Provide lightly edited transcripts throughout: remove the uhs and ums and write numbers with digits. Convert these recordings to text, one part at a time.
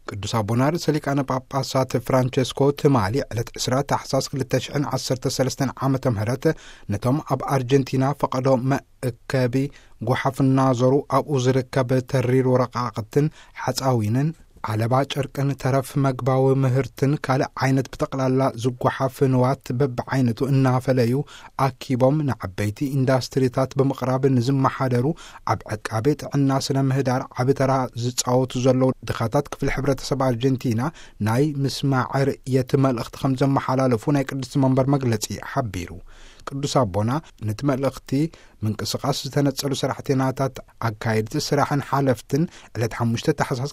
ቅዱስ አቡነ ርዕሰ ጳጳሳት ፍራንቼስኮ ትማሊ ዕለት 10 ታሕሳስ 2013 ዓመተ ምህረት ነቶም ኣብ ኣርጀንቲና ፈቐዶ መእከቢ ጓሓፍና ዞሩ ኣብኡ ዝርከብ ተሪር ወረቃቅትን ሓፃዊንን ዓለባ ጨርቅን ተረፍ መግባዊ ምህርትን ካልእ ዓይነት ብጠቕላላ ዝጓሓፍ ንዋት በብዓይነቱ እናፈለዩ ኣኪቦም ንዓበይቲ ኢንዳስትሪታት ብምቕራብ ንዝመሓደሩ ኣብ ዕቃቤ ጥዕና ስነ ምህዳር ዓብ ተራ ዝፃወቱ ዘለዉ ድኻታት ክፍሊ ሕብረተሰብ ኣርጀንቲና ናይ ምስማዕ ርእየት መልእኽቲ ከም ዘመሓላለፉ ናይ ቅድስቲ መንበር መግለጺ ሓቢሩ። ቅዱስ አቦና ነቲ መልእኽቲ ምንቅስቓስ ዝተነጸሉ ሰራሕተኛታት ኣካይድቲ ስራሕን ሓለፍትን ዕለት 5 ታሕሳስ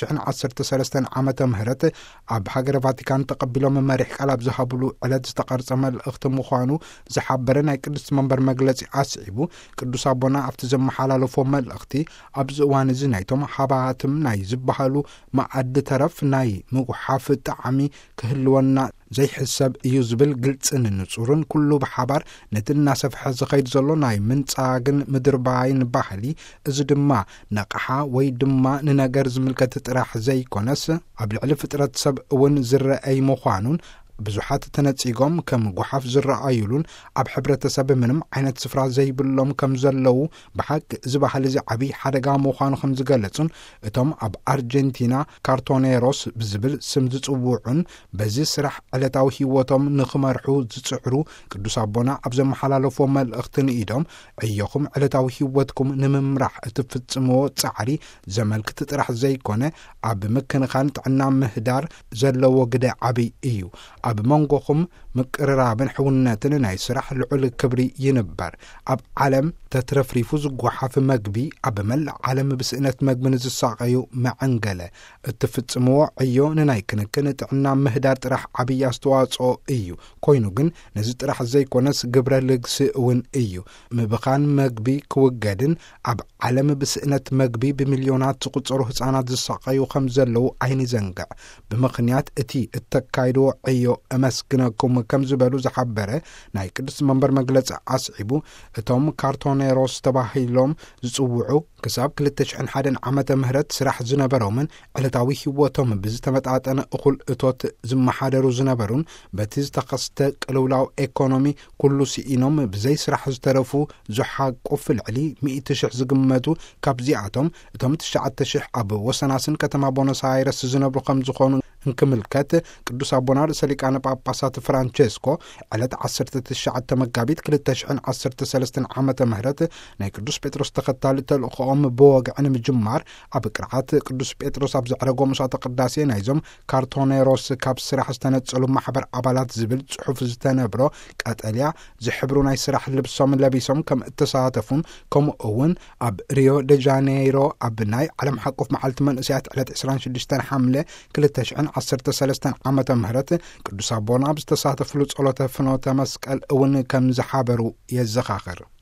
2013 ዓመተ ምህረት ኣብ ሃገረ ቫቲካን ተቐቢሎም መሪሕ ቃል ኣብ ዝሃብሉ ዕለት ዝተቐርጸ መልእኽቲ ምዃኑ ዝሓበረ ናይ ቅድስቲ መንበር መግለጺ ኣስዒቡ ቅዱስ አቦና ኣብቲ ዘመሓላለፎ መልእኽቲ ኣብዚ እዋን እዚ ናይቶም ሃባትም ናይ ዝበሃሉ መዓዲ ተረፍ ናይ ምጉሓፍ ጣዕሚ ክህልወና ዘይሕሰብ እዩ ዝብል ግልጽን ንጹርን ኩሉ ብሓባር ነቲ እናሰፍሐ ዝኸይድ ዘሎ ናይ ምንጻግን ምድርባይን ባህሊ እዚ ድማ ነቕሓ ወይ ድማ ንነገር ዝምልከት ጥራሕ ዘይኮነስ ኣብ ልዕሊ ፍጥረት ሰብ እውን ዝረአይ ምዃኑን ብዙሓት ተነጺጎም ከም ጓሓፍ ዝረአዩሉን ኣብ ሕብረተሰብ ምንም ዓይነት ስፍራ ዘይብሎም ከም ዘለዉ ብሓቂ እዚ ባህሊ እዚ ዓብይ ሓደጋ ምዃኑ ከም ዝገለጹን እቶም ኣብ ኣርጀንቲና ካርቶኔሮስ ብዝብል ስም ዝጽውዑን በዚ ስራሕ ዕለታዊ ህይወቶም ንኽመርሑ ዝጽዕሩ ቅዱስ አቦና ኣብ ዘመሓላለፎ መልእኽቲ ንኢዶም ዕዮኹም ዕለታዊ ህይወትኩም ንምምራሕ እትፍጽምዎ ጻዕሪ ዘመልክት ጥራሕ ዘይኮነ ኣብ ምክንኻን ጥዕና ምህዳር ዘለዎ ግደ ዓብይ እዩ። ኣብ መንጎኹም ምቅርራብን ሕውነትን ናይ ስራሕ ልዑል ክብሪ ይንበር። ኣብ ዓለም ተትረፍሪፉ ዝጓሓፍ መግቢ ኣብ መላእ ዓለም ብስእነት መግቢ ንዝሳቀዩ መዐንገለ እትፍጽምዎ ዕዮ ንናይ ክንክን ጥዕና ምህዳር ጥራሕ ዓብይ ኣስተዋጽኦ እዩ። ኮይኑ ግን ነዚ ጥራሕ ዘይኮነስ ግብረ ልግሲ እውን እዩ። ምብኻን መግቢ ክውገድን ኣብ ዓለም ብስእነት መግቢ ብሚልዮናት ዝቁጸሩ ህፃናት ዝሳቀዩ ከም ዘለዉ ዓይኒ ዘንግዕ ብምኽንያት እቲ እተካይድዎ ዕዮ ኣመስግነኩም ከም ዝበሉ ዝሓበረ ናይ ቅዱስ መንበር መግለጺ ኣስዒቡ እቶም ካርቶኔሮስ ተባሂሎም ዝጽውዑ ክሳብ 2001 ዓመተ ምህረት ስራሕ ዝነበሮምን ዕለታዊ ህይወቶም ብዝተመጣጠነ እኹል እቶት ዝመሓደሩ ዝነበሩን በቲ ዝተኸስተ ቅልውላው ኢኮኖሚ ኩሉ ሲኢኖም ብዘይ ስራሕ ዝተረፉ ዝሓቁፍ ልዕሊ 100,000 ዝግመቱ ካብዚኣቶም እቶም 9,000 ኣብ ወሰናስን ከተማ ቦኖስ አይረስ ዝነብሩ ከም ዝኾኑ እንክምልከት ቅዱስ አቡነ ርዕሰ ሊቃነ ጳጳሳት ፍራንቼስኮ ዕለት 19 መጋቢት 2013 ዓመተ ምህረት ናይ ቅዱስ ጴጥሮስ ተኸታሊ ተልእኾኦም ብወግዕን ምጅማር ኣብ ቅርዓት ቅዱስ ጴጥሮስ ኣብ ዘዕረጎ መስዋዕተ ቅዳሴ ናይዞም ካርቶኔሮስ ካብ ስራሕ ዝተነጸሉ ማሕበር ኣባላት ዝብል ጽሑፍ ዝተነብሮ ቀጠልያ ዝሕብሩ ናይ ስራሕ ልብሶም ለቢሶም ከም እተሳተፉን ከምኡ እውን ኣብ ሪዮ ደ ጃኔይሮ ኣብ ናይ ዓለም ሓቁፍ መዓልቲ መንእሰያት ዕለት 26 ሓምለ 2013 ዓመተ ምህረት ቅዱስ አቦና ብዝተሳተፍሉ ጸሎተ ፍኖተ መስቀል እውን ከም ዝሓበሩ የዘኻኽር።